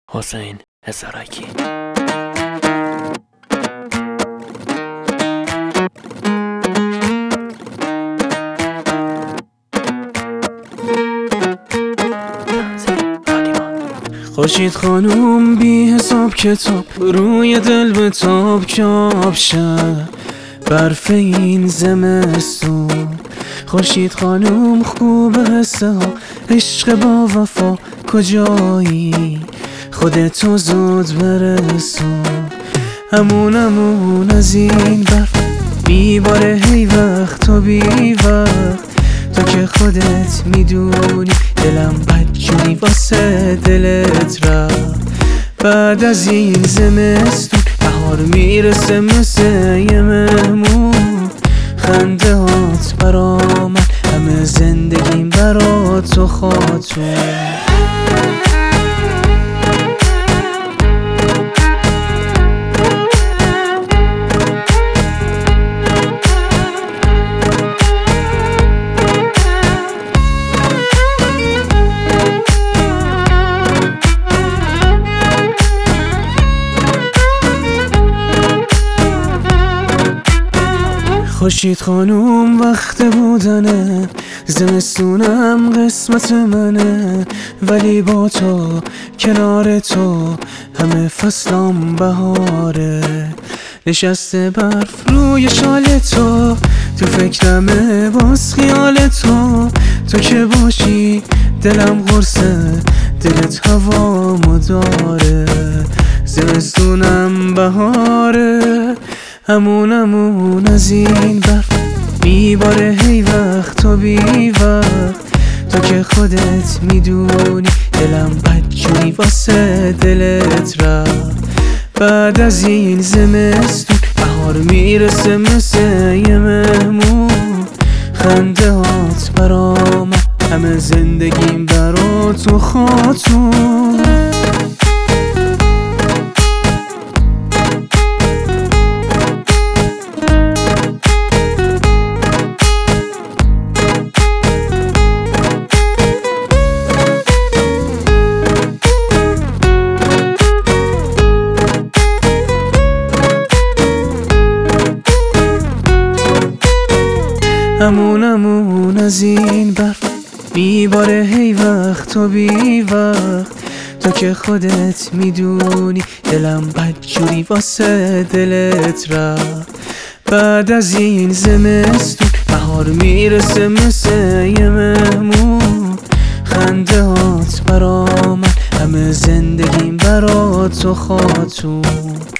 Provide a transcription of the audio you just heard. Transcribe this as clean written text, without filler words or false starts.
حسین اسارکی. خورشید خانوم بی حساب کتاب روی دل به تاب کاب شد برف این زمستون. خورشید خانوم خوبه حسه ها عشق با وفا کجایی خودتو زود برسون. همون از این برف میباره هی وقت و بی وقت تو که خودت میدونی دلم بدجوری واسه دلت رفت. بعد از این زمستون بهار میرسه مثل یه مهمون. خنده هات برا من همه زندگیم برا تو خاتون. خورشید خانوم وقت بودنه، زمستونم قسمت منه، ولی با تو کنار تو همه فصلام بهاره. نشسته برف روی شال تو فکرمه باز خیال تو که باشی دلم قرصه دلت هوامو داره. زمستونم بهاره همون از این برف میباره هی وقت و بی وقت تو که خودت میدونی دلم بدجوری واسه دلت رفت. بعد از این زمستون بهار میرسه مثل یه مهمون. خنده هات برا من همه زندگیم برا تو خاتون. همون از این برف میباره هی وقت و بی وقت تو که خودت میدونی دلم بدجوری واسه دلت رفت. بعد از این زمستون بهار میرسه مثل یه مهمون. خنده هات برا من همه زندگیم برا تو خاتون.